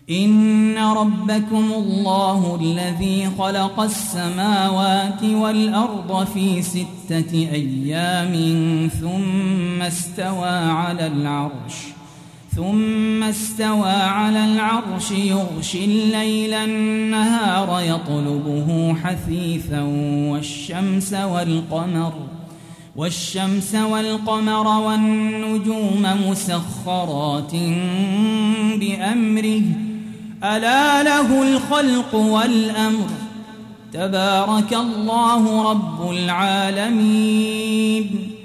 إن ربكم الله الذي خلق السماوات والأرض في 6 أيام ثم استوى على العرش يغشي الليل النهار يطلبه حثيثا والشمس والقمر والنجوم مسخرات بأمره ألا له الخلق والأمر تبارك الله رب العالمين.